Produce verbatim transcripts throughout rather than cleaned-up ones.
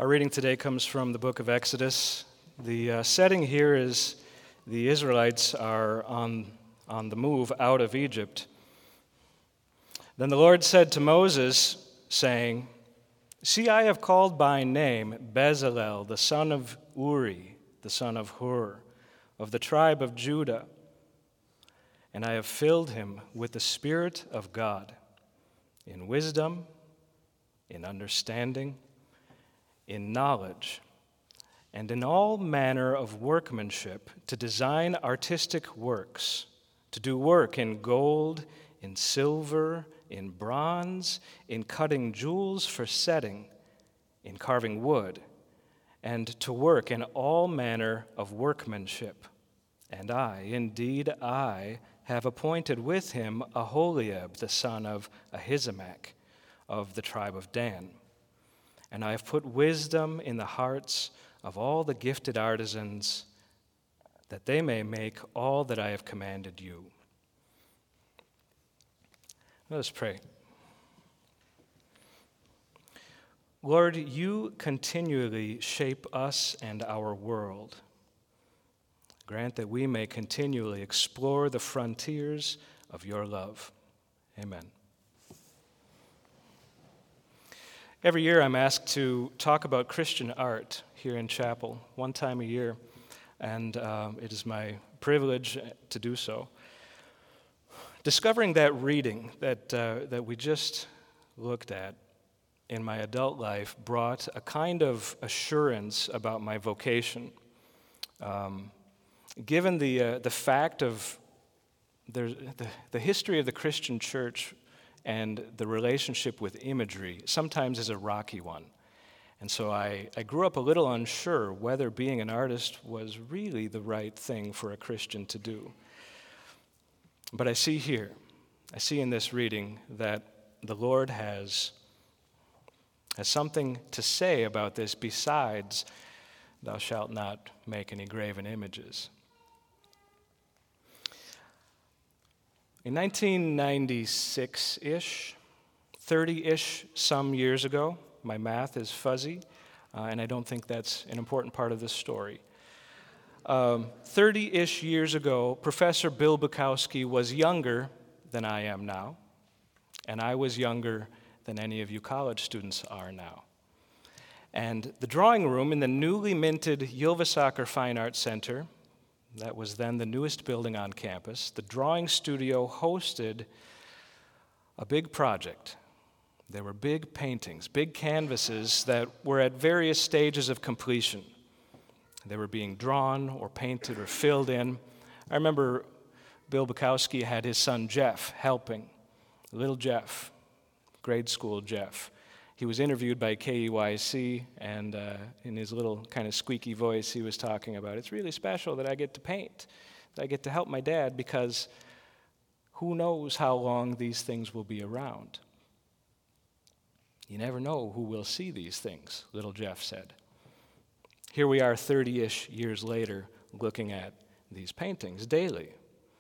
reading today comes from the book of Exodus. The uh, setting here is the Israelites are on, on the move out of Egypt. Then the Lord said to Moses, saying, "See, I have called by name Bezalel, the son of Uri, the son of Hur, of the tribe of Judah, and I have filled him with the Spirit of God, in wisdom, in understanding, in knowledge, and in all manner of workmanship, to design artistic works, to do work in gold, in silver, in bronze, in cutting jewels for setting, in carving wood, and to work in all manner of workmanship. And I, indeed I, have appointed with him Aholiab, the son of Ahisamach, of the tribe of Dan. And I have put wisdom in the hearts of all the gifted artisans, that they may make all that I have commanded you." Let us pray. Lord, you continually shape us and our world. Grant that we may continually explore the frontiers of your love. Amen. Every year I'm asked to talk about Christian art here in chapel, one time a year, and um, it is my privilege to do so. Discovering that reading that uh, that we just looked at in my adult life brought a kind of assurance about my vocation. Um, given the uh, the fact of the, the the history of the Christian church and the relationship with imagery sometimes is a rocky one. And so I, I grew up a little unsure whether being an artist was really the right thing for a Christian to do. But I see here, I see in this reading that the Lord has, has something to say about this besides, "Thou shalt not make any graven images." In nineteen ninety-six-ish, thirty-ish some years ago, my math is fuzzy, uh, and I don't think that's an important part of this story. Um, thirty-ish years ago, Professor Bill Bukowski was younger than I am now, and I was younger than any of you college students are now. And the drawing room in the newly minted Ylvisaker Fine Arts Center, that was then the newest building on campus, the drawing studio hosted a big project. There were big paintings, big canvases that were at various stages of completion. They were being drawn or painted or filled in. I remember Bill Bukowski had his son Jeff helping, little Jeff, grade school Jeff. He was interviewed by K E Y C, and uh, in his little kind of squeaky voice, he was talking about, "It's really special that I get to paint, that I get to help my dad, because who knows how long these things will be around. You never know who will see these things," little Jeff said. Here we are thirty-ish years later looking at these paintings daily.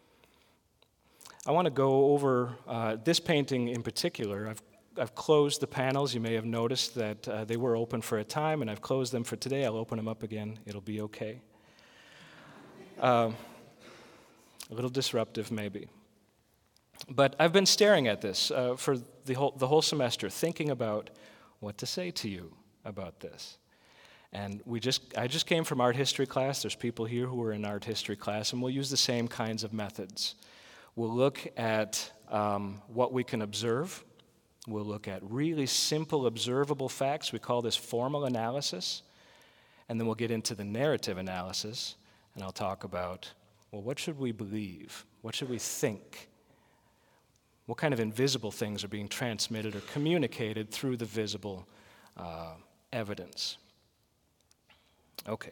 I want to go over uh, this painting in particular. I've I've closed the panels. You may have noticed that uh, they were open for a time, and I've closed them for today. I'll open them up again. It'll be okay. Uh, a little disruptive, maybe. But I've been staring at this uh, for the whole, the whole semester, thinking about what to say to you about this. And we just I just came from art history class. There's people here who are in art history class, and we'll use the same kinds of methods. We'll look at um, what we can observe. We'll look at really simple, observable facts. We call this formal analysis. And then we'll get into the narrative analysis, and I'll talk about, well, what should we believe? What should we think? What kind of invisible things are being transmitted or communicated through the visible uh, evidence? Okay.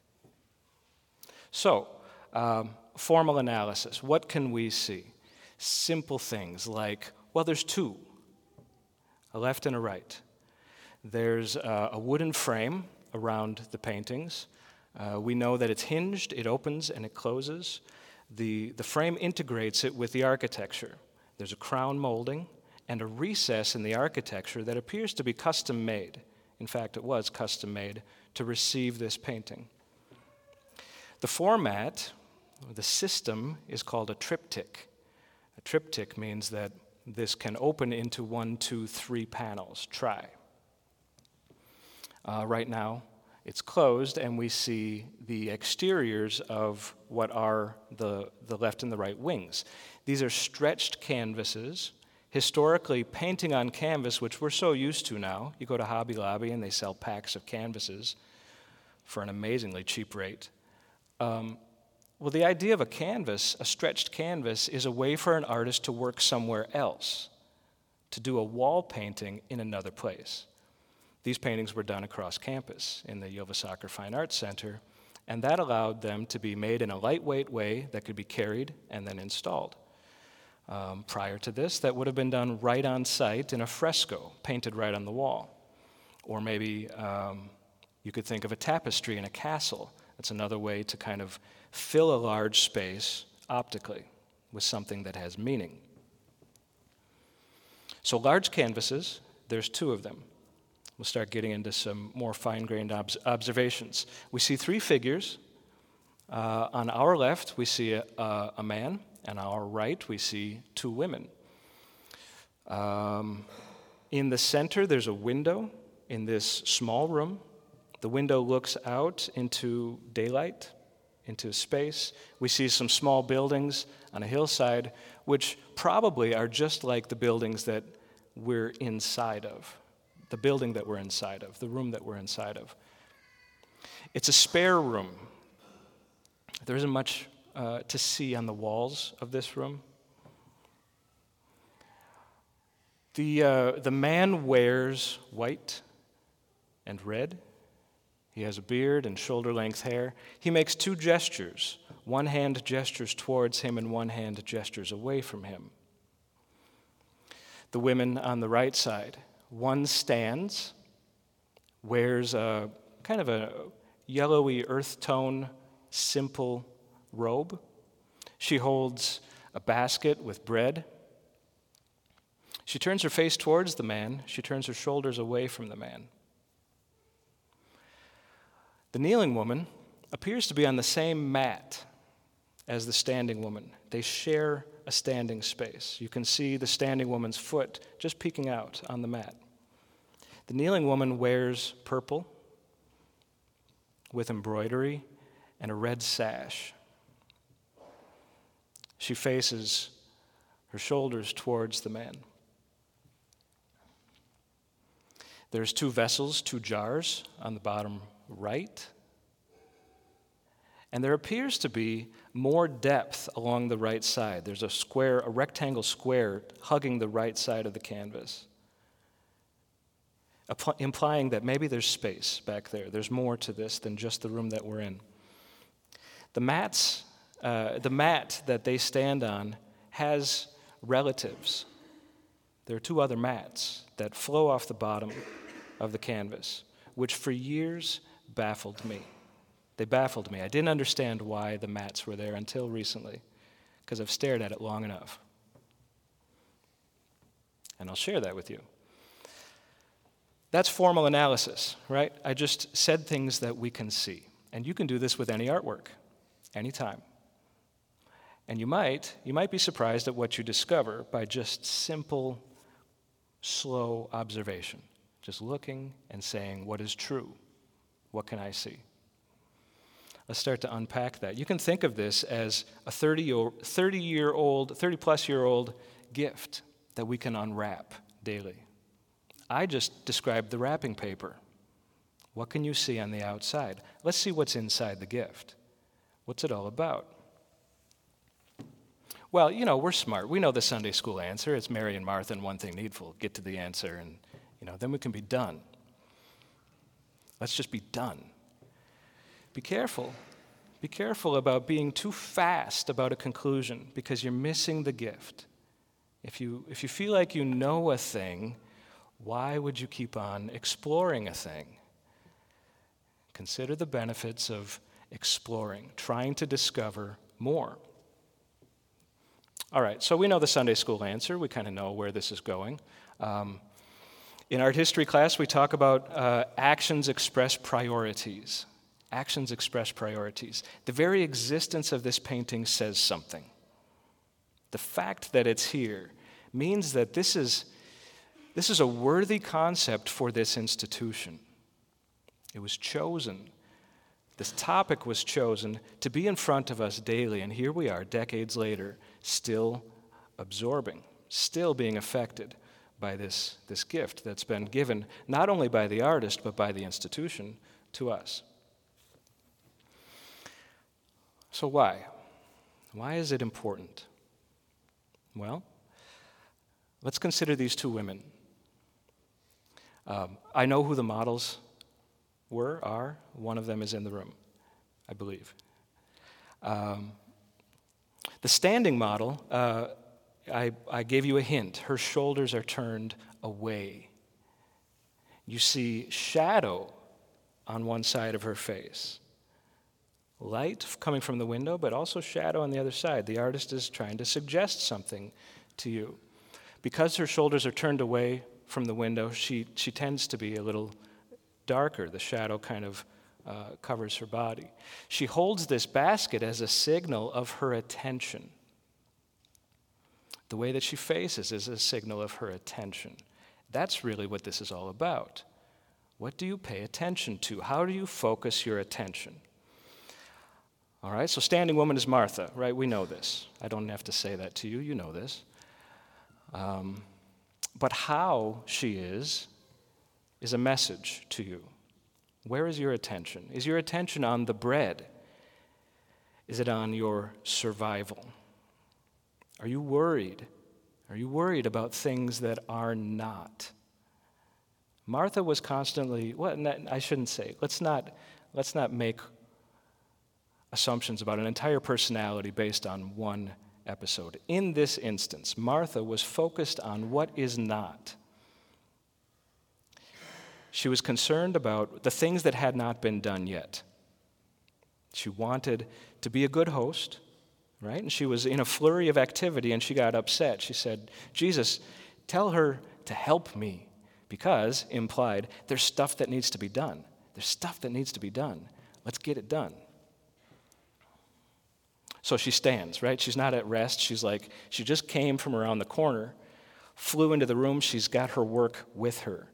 So, um, formal analysis. What can we see? Simple things like, well, there's two. A left and a right. There's uh, a wooden frame around the paintings. Uh, we know that it's hinged, it opens and it closes. The, the frame integrates it with the architecture. There's a crown molding and a recess in the architecture that appears to be custom made. In fact, it was custom made to receive this painting. The format, the system, is called a triptych. A triptych means that this can open into one, two, three panels. Try. Uh, right now, it's closed, and we see the exteriors of what are the, the left and the right wings. These are stretched canvases. Historically, painting on canvas, which we're so used to now, you go to Hobby Lobby and they sell packs of canvases for an amazingly cheap rate. Um, well, the idea of a canvas, a stretched canvas, is a way for an artist to work somewhere else, to do a wall painting in another place. These paintings were done across campus in the Yovasakar Fine Arts Center, and that allowed them to be made in a lightweight way that could be carried and then installed. Um, prior to this, that would have been done right on site in a fresco, painted right on the wall. Or maybe um, you could think of a tapestry in a castle. That's another way to kind of fill a large space optically with something that has meaning. So large canvases, there's two of them. We'll start getting into some more fine-grained ob- observations. We see three figures. Uh, on our left, we see a, a, a man. On our right, we see two women. Um, in the center, there's a window in this small room. The window looks out into daylight, into space. We see some small buildings on a hillside, which probably are just like the buildings that we're inside of. The building that we're inside of, the room that we're inside of. It's a spare room. There isn't much uh, to see on the walls of this room. The, uh, the man wears white and red. He has a beard and shoulder-length hair. He makes two gestures. One hand gestures towards him and one hand gestures away from him. The women on the right side, one stands, wears a kind of a yellowy earth tone, simple robe. She holds a basket with bread. She turns her face towards the man. She turns her shoulders away from the man. The kneeling woman appears to be on the same mat as the standing woman. They share a standing space. You can see the standing woman's foot just peeking out on the mat. The kneeling woman wears purple with embroidery and a red sash. She faces her shoulders towards the man. There's two vessels, two jars on the bottom right. And there appears to be more depth along the right side. There's a square, a rectangle square hugging the right side of the canvas, implying that maybe there's space back there. There's more to this than just the room that we're in. The mats, uh, the mat that they stand on has relatives. There are two other mats that flow off the bottom of the canvas, which for years baffled me. They baffled me. I didn't understand why the mats were there until recently, because I've stared at it long enough. And I'll share that with you. That's formal analysis, right? I just said things that we can see. And you can do this with any artwork, anytime. And you might, you might be surprised at what you discover by just simple, slow observation. Just looking and saying, what is true? What can I see? Let's start to unpack that. You can think of this as a thirty-year-old, thirty-plus-year-old gift that we can unwrap daily. I just described the wrapping paper. What can you see on the outside? Let's see what's inside the gift. What's it all about? Well, you know, we're smart. We know the Sunday school answer. It's Mary and Martha and one thing needful. Get to the answer, and you know, then we can be done. Let's just be done. Be careful. Be careful about being too fast about a conclusion because you're missing the gift. If you, if you feel like you know a thing, why would you keep on exploring a thing? Consider the benefits of exploring, trying to discover more. All right, so we know the Sunday school answer. We kind of know where this is going. Um, In art history class, we talk about uh, actions express priorities. Actions express priorities. The very existence of this painting says something. The fact that it's here means that this is, this is a worthy concept for this institution. It was chosen. This topic was chosen to be in front of us daily, and here we are, decades later, still absorbing, still being affected by this, this gift that's been given not only by the artist, but by the institution to us. So why? Why is it important? Well, let's consider these two women. Um, I know who the models were, are. One of them is in the room, I believe. Um, the standing model, uh, I, I gave you a hint. Her shoulders are turned away. You see shadow on one side of her face. Light coming from the window, but also shadow on the other side. The artist is trying to suggest something to you. Because her shoulders are turned away from the window, she, she tends to be a little darker. The shadow kind of uh, covers her body. She holds this basket as a signal of her attention. The way that she faces is a signal of her attention. That's really what this is all about. What do you pay attention to? How do you focus your attention? All right, so standing woman is Martha, right? We know this. I don't have to say that to you. You know this. Um, but how she is, is a message to you. Where is your attention? Is your attention on the bread? Is it on your survival? Are you worried? Are you worried about things that are not? Martha was constantly, well, I shouldn't say, let's not, let's not make assumptions about an entire personality based on one episode. In this instance, Martha was focused on what is not. She was concerned about the things that had not been done yet. She wanted to be a good host, right? And she was in a flurry of activity and she got upset. She said, Jesus, tell her to help me, because, implied, there's stuff that needs to be done. There's stuff that needs to be done. Let's get it done. So she stands, right? She's not at rest. She's like, she just came from around the corner, flew into the room. She's got her work with her.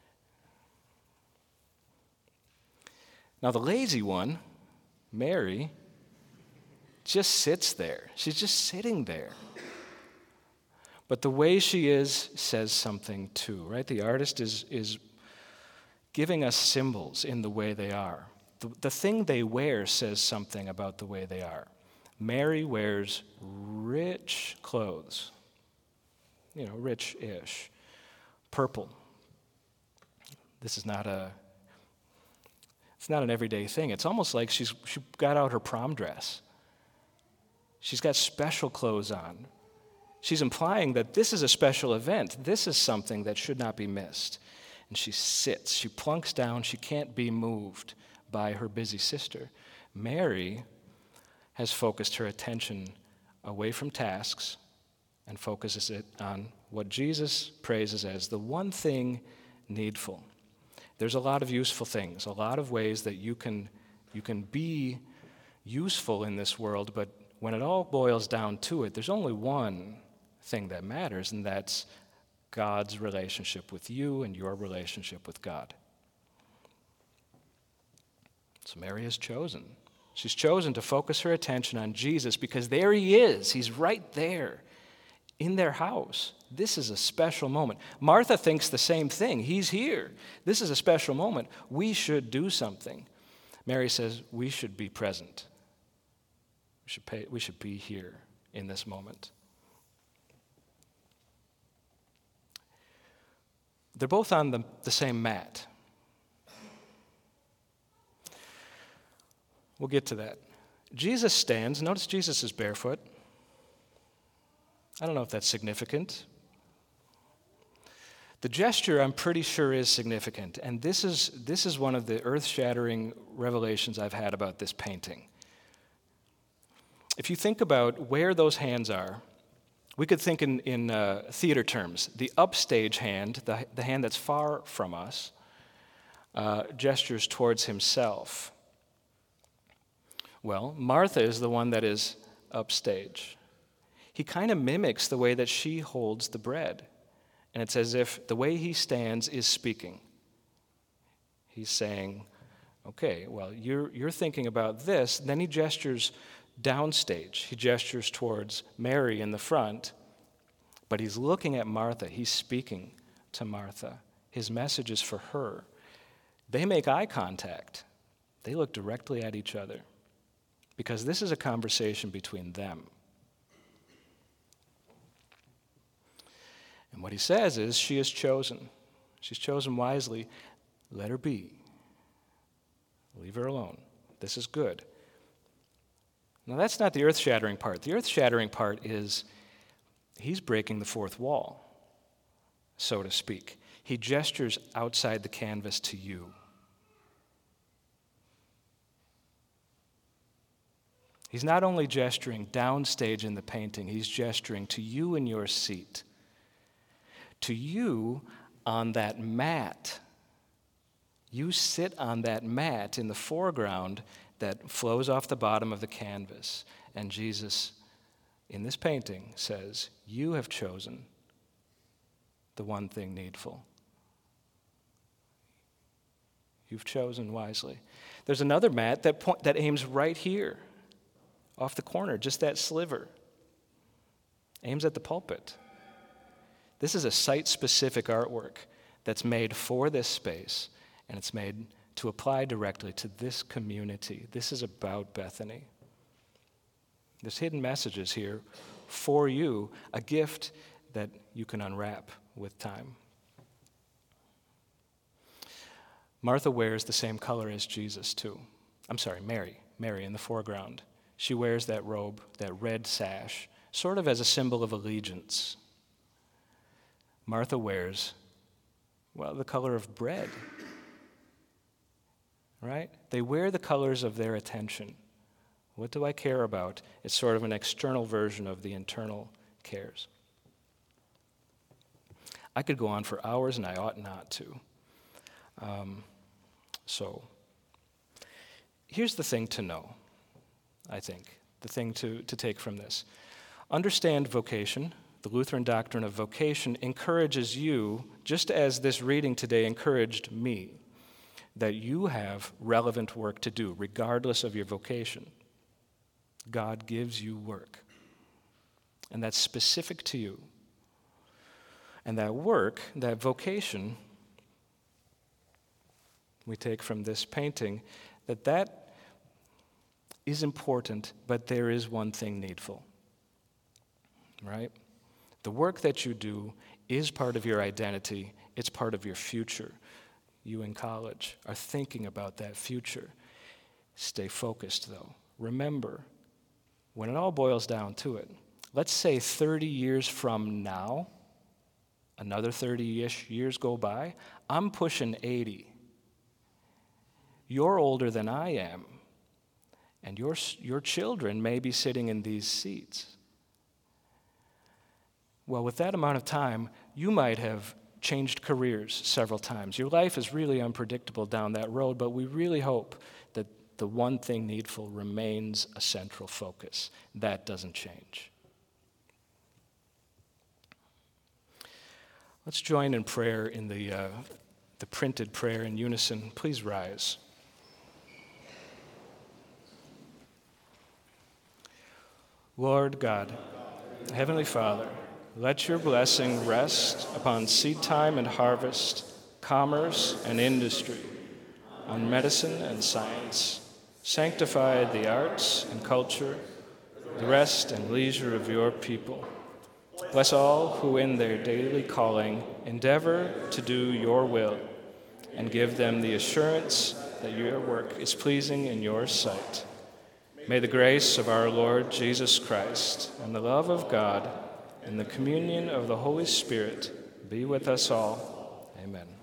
Now the lazy one, Mary, just sits there. She's just sitting there. But the way she is says something too, right? The artist is, is giving us symbols in the way they are. The, the thing they wear says something about the way they are. Mary wears rich clothes, you know, rich-ish, purple. This is not a, it's not an everyday thing. It's almost like she's she got out her prom dress. She's got special clothes on. She's implying that this is a special event. This is something that should not be missed. And she sits, she plunks down, she can't be moved by her busy sister. Mary has focused her attention away from tasks and focuses it on what Jesus praises as the one thing needful. There's a lot of useful things, a lot of ways that you can, you can be useful in this world, but when it all boils down to it, there's only one thing that matters, and that's God's relationship with you and your relationship with God. So Mary has chosen. She's chosen to focus her attention on Jesus because there he is. He's right there in their house. This is a special moment. Martha thinks the same thing. He's here. This is a special moment. We should do something. Mary says we should be present. We should pay, we should be here in this moment. They're both on the, the same mat. We'll get to that. Jesus stands. Notice Jesus is barefoot. I don't know if that's significant. The gesture, I'm pretty sure, is significant. And this is, this is one of the earth-shattering revelations I've had about this painting. If you think about where those hands are, We could think in, in uh, theater terms. The upstage hand, the, the hand that's far from us, uh, gestures towards himself. Well, Martha is the one that is upstage. He kind of mimics the way that she holds the bread. And it's as if the way he stands is speaking. He's saying, okay, well, you're, you're thinking about this. Then he gestures downstage. He gestures towards Mary in the front, but he's looking at Martha. He's speaking to Martha. His message is for her. They make eye contact. They look directly at each other because this is a conversation between them. And what he says is, she is chosen. She's chosen wisely. Let her be. Leave her alone. This is good. Now, that's not the earth-shattering part. The earth-shattering part is he's breaking the fourth wall, so to speak. He gestures outside the canvas to you. He's not only gesturing downstage in the painting, he's gesturing to you in your seat, to you on that mat. You sit on that mat in the foreground that flows off the bottom of the canvas. And Jesus, in this painting, says, you have chosen the one thing needful. You've chosen wisely. There's another mat that point, that aims right here, off the corner, just that sliver. Aims at the pulpit. This is a site-specific artwork that's made for this space, and it's made to apply directly to this community. This is about Bethany. There's hidden messages here for you, a gift that you can unwrap with time. Martha wears the same color as Jesus, too. I'm sorry, Mary. Mary in the foreground. She wears that robe, that red sash, sort of as a symbol of allegiance. Martha wears, well, the color of bread. Right? They wear the colors of their attention. What do I care about? It's sort of an external version of the internal cares. I could go on for hours, and I ought not to. Um, so, here's the thing to know, I think, the thing to, to take from this. Understand vocation. The Lutheran doctrine of vocation encourages you, just as this reading today encouraged me, that you have relevant work to do, regardless of your vocation. God gives you work, and that's specific to you. And that work, that vocation, we take from this painting, that that is important, but there is one thing needful, right? The work that you do is part of your identity. It's part of your future. You in college are thinking about that future. Stay focused, though. Remember, when it all boils down to it, let's say thirty years from now, another thirty-ish years go by, I'm pushing eighty. You're older than I am, and your, your children may be sitting in these seats. Well, with that amount of time, you might have changed careers several times. Your life is really unpredictable down that road, but we really hope that the one thing needful remains a central focus. That doesn't change. Let's join in prayer in the, uh, the printed prayer in unison. Please rise. Lord God, Heavenly Father, let your blessing rest upon seed time and harvest, commerce and industry, on medicine and science. Sanctify the arts and culture, the rest and leisure of your people. Bless all who in their daily calling endeavor to do your will, and give them the assurance that your work is pleasing in your sight. May the grace of our Lord Jesus Christ and the love of God and the communion of the Holy Spirit be with us all. Amen.